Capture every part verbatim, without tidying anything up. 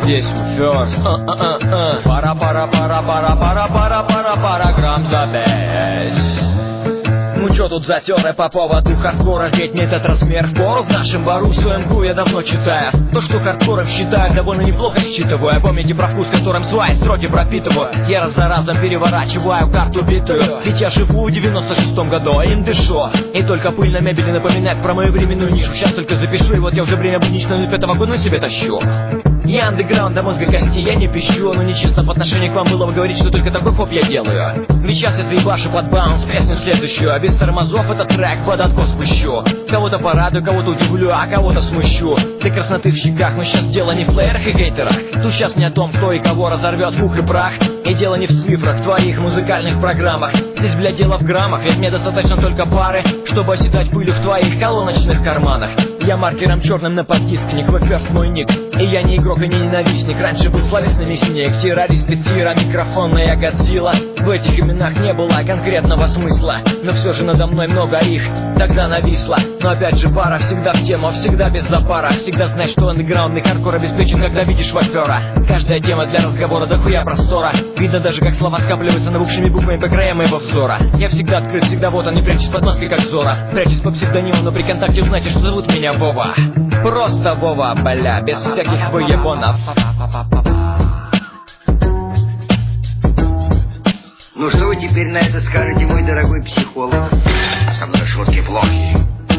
Здесь First. Пара, пара, пара, пара, пара, пара, пара, пара, грамм за бейс. Ну чё тут затеры по поводу хардкора, ведь не этот размер впору в нашем бару. Свою эм ку я давно читаю. То, что хардкором считаю, довольно неплохо считываю. Помните про вкус, которым свои строки пропитываю? Я раз за разом переворачиваю карту битую. Ведь я живу в девяносто шестом году, а им дышу. И только пыль на мебели напоминает про мою временную нишу. Сейчас только запишу, и вот я уже время будничного пятого года на себе тащу. Я андеграунд до мозга кости, я не пищу. Но нечестно по отношению к вам было бы говорить, что только такой хоп я делаю. Ведь сейчас я заебашу под баунс песню следующую. А без тормозов этот трек под откос пущу. Кого-то порадую, кого-то удивлю, а кого-то смущу. Для красноты в щеках, но сейчас дело не в плеерах и хейтерах. Тут сейчас не о том, кто и кого разорвет в ух и прах. И дело не в цифрах, в твоих музыкальных программах. Здесь, блядь, дело в граммах, ведь мне достаточно только пары, чтобы оседать пылью в твоих колоночных карманах. Я маркером черным на поддискник, вы First мой ник. И я не игрок и не ненавистник. Раньше был словесный мясник, террорист и тира, микрофонная Годзилла. В этих именах не было конкретного смысла, но все же надо мной много их тогда нависло. Но опять же пара всегда в тему, всегда без запара. Всегда знай, что андеграундный хардкор обеспечен, когда видишь вапера. Каждая тема для разговора дохуя простора. Видно даже, как слова скапливаются набухшими буквами по краям моего взора. Я всегда открыт, всегда вот он, не прячусь под маской, как Зора. Прячусь по псевдониму, но при контакте узнаете, что зовут меня Вова. Просто Вова, бля, без всяких выебонов. Ну что вы теперь на это скажете, мой дорогой психолог? Со мной шутки плохие.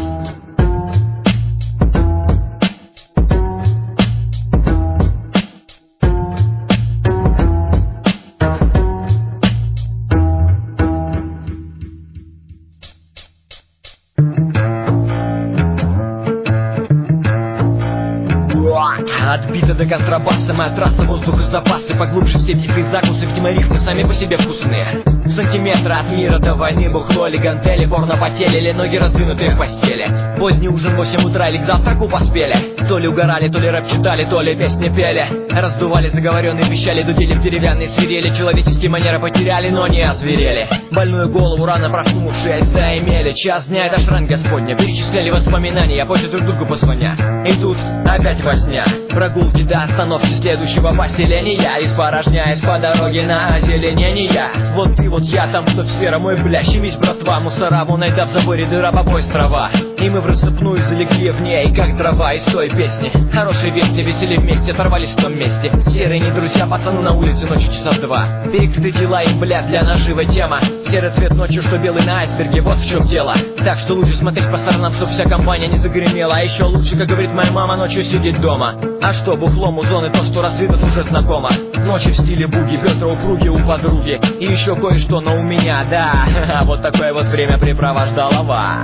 От бита до контрабаса, моя трасса, воздух и запасы. Поглубже все тихие закусы, видимо рифмы сами по себе вкусные. Сантиметра от мира до войны, бухло или гантели, порно по теле, или ноги раздвинутые в постели. Поздний ужин, восемь утра, или к завтраку поспели. То ли угорали, то ли рэп читали, то ли песни пели. Раздували заговоренные, пищали, дудели в деревянные свирели. Человеческие манеры потеряли, но не озверели. Больную голову рано проснувшие заимели. Час дня это шрам Господня, перечисляли воспоминания, я позже друг другу позвоня. И тут опять возня, прогулки до остановки следующего поселения. Испорожняясь по дороге на озеленение. Вот ты, вот я, там кто сфера, мой бля, щемись, братва. Мусора, вон айда в заборе, дыра по пояс трава. И мы в рассыпную залегли в ней, как дрова из той песни. Хорошие вести, весели вместе, оторвались в том месте. Серые не друзья, пацаны на улице ночью часа в два. Перекрыты дела и, бля, для наживой тема. Серый цвет ночью, что белый на айсберге, вот в чем дело. Так что лучше смотреть по сторонам, чтоб вся компания не загремела. А еще лучше, как говорит моя мама, ночью сидеть дома. А что, бухло, музон и то, что развито, уже знакомо. Ночи в стиле буги, бедра упруги у подруги. И еще кое-что, но у меня, да. Вот такое вот время препровождалова.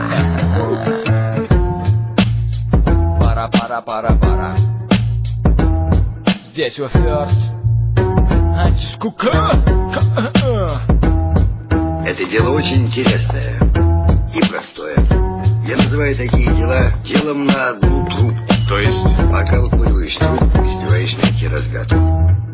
Пара, пара, пара, пара. Здесь у First. Антискука. Это дело очень интересное и простое. Я называю такие дела делом на одну трубку. То есть? Пока выкуриваешь трубку, успеваешь найти разгадку.